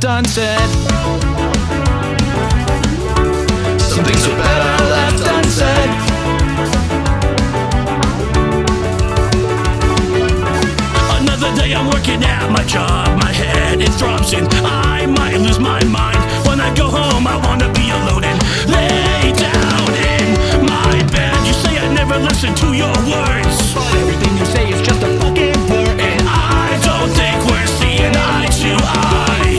left unsaid. Some things are better left unsaid. Another day I'm working at my job, my head is throbbing, I might lose my mind. When I go home I wanna be alone and lay down in my bed. You say I never listen to your words, but everything you say is just a fucking blur, and I don't think we're seeing eye to eye.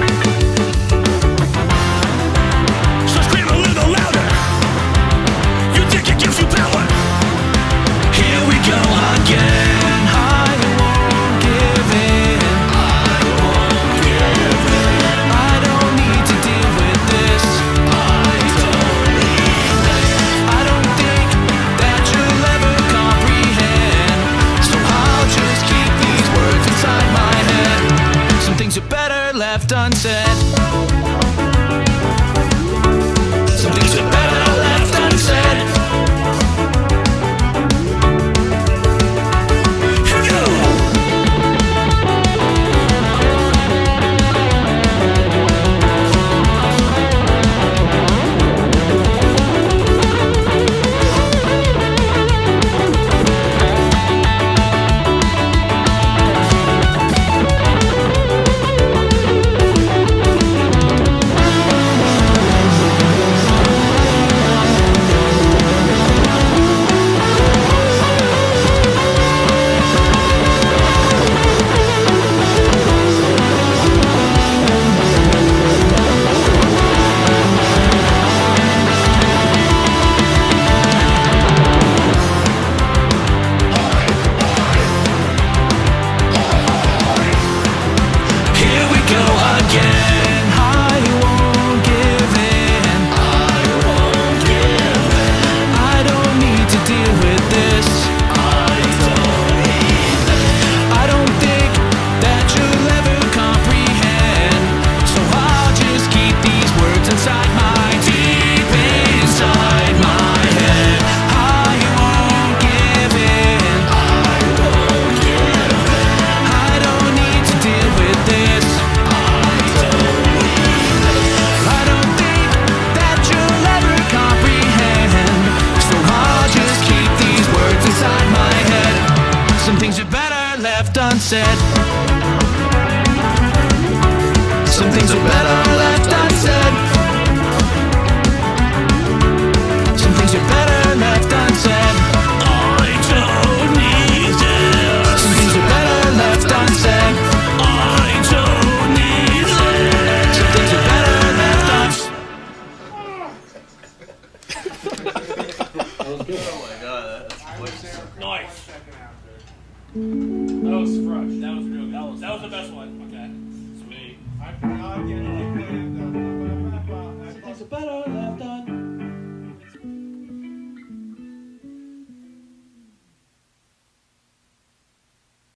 So scream a little louder, you think it gives you power. Here we go again. Left unsaid. Some things are better left unsaid. Here we go. Unsaid. Some things are better left unsaid. Some things are better left unsaid. I don't need this. Some things are better left unsaid. I don't need this. Some things are better left unsaid. Oh my god, that's nice. That was fresh. That was real good. That was the best one. Okay. Sweet. I forgot again.